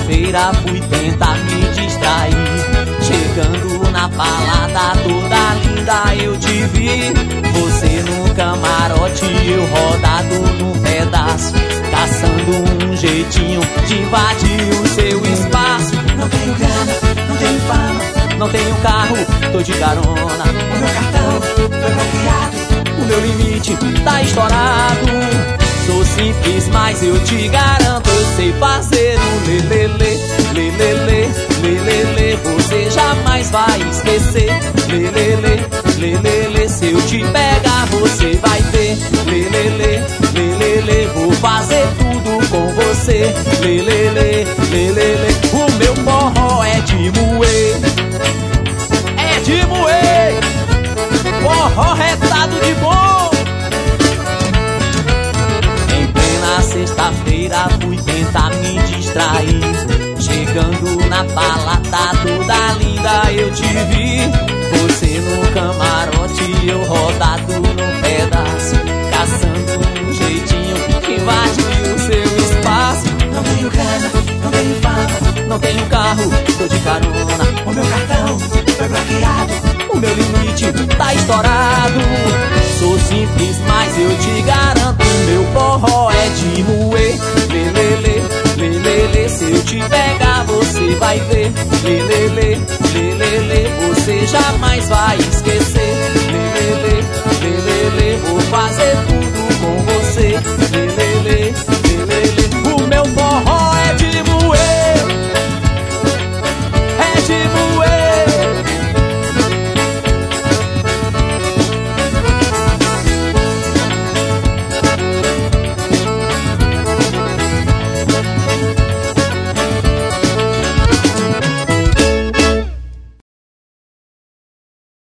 sexta-feira fui tentar me distrair. Chegando na balada toda linda eu te vi. Você no camarote, eu rodado num pedaço, caçando um jeitinho de invadir o seu espaço. Não tenho grana, não tenho fama, não tenho carro, tô de carona. o meu cartão foi bloqueado, o meu limite tá estourado. Sou simples, mas eu te garanto, eu sei fazer o lelele, lelele, lelele. Você jamais vai esquecer, lelele, lelele. Se eu te pegar, você vai ver, lelele, lelele. Vou fazer tudo com você, lelele, lelele. O meu forró é de moer, é de moer. Forró retado de bom. Em plena sexta-feira fui tentar me distrair. Chegando na balada toda linda eu te vi. Você no camarote, eu rodado num pedaço, caçando um jeitinho que invade o seu espaço. não tenho grana, não tenho fama, não tenho carro, tô de carona. o meu cartão foi bloqueado, o meu limite tá estourado. Sou simples, mas eu te garanto, meu forró é de moer, lelele, lelele. Se eu te pegar, você vai ver, lelele, lelele. Você jamais vai esquecer, lelele, lelele. Vou fazer tudo com você, lelele.